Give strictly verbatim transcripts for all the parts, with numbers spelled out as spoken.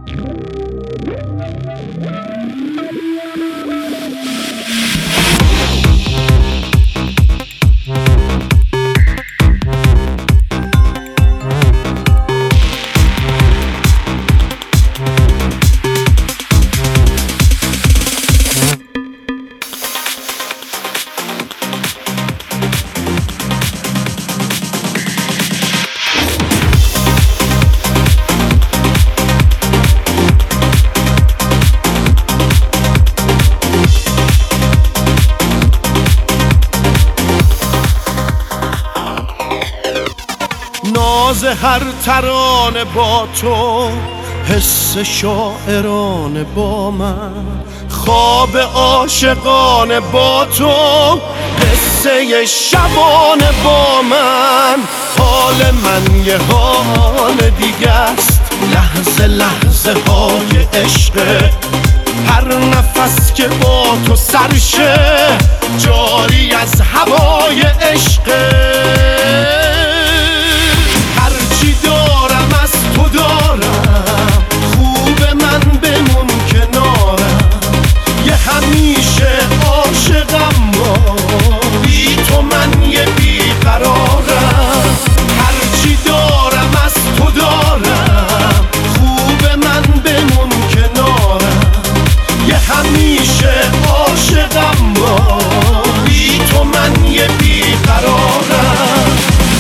ناز هر ترانه با تو، حس شاعرانه با من، خواب عاشقانه با تو، قصه شبانه با من. حال من یه حال دیگه است، لحظه لحظه های عشقه، هر نفس که با تو سرشه جاری از هوای عشقه. هرچی دارم از تو دارم، خوب من بمون کنارم، یه همیشه عاشقم ما، بی تو من یه بیقرارم. هرچی دارم از تو دارم، خوب من بمون کنارم، یه همیشه عاشقم ما، بی تو من یه بیقرارم.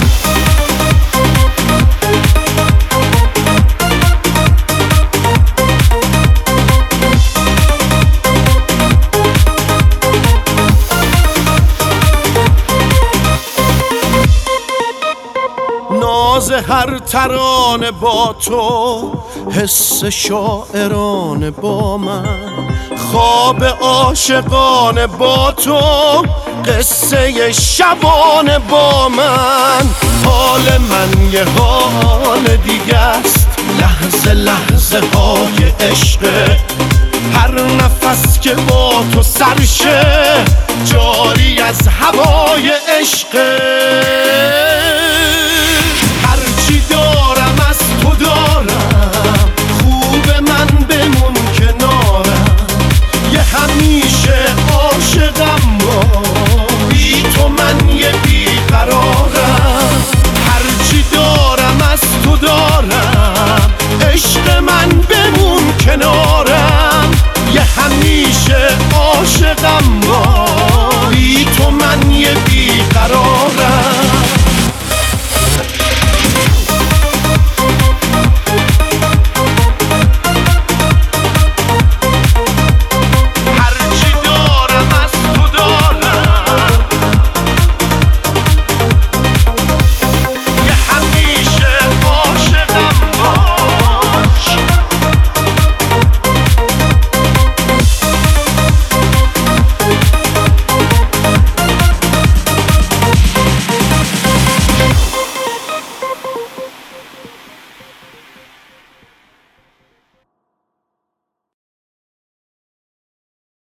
ناز هر ترانه با تو، حس شاعرانه با من، خواب عاشقانه با تو، قصه شبانه با من. حال من یه حال دیگه است، لحظه لحظه های عشقه، هر نفس که با تو سرشه جاری از هوای عشقه. هرچی دارم از تو دارم، خوب من بمون کنارم، یه همیشه عاشقم ما، بی تو من یه بیقرارم. هرچی دارم از تو دارم، عشق من بمون کنارم، یه همیشه عاشقم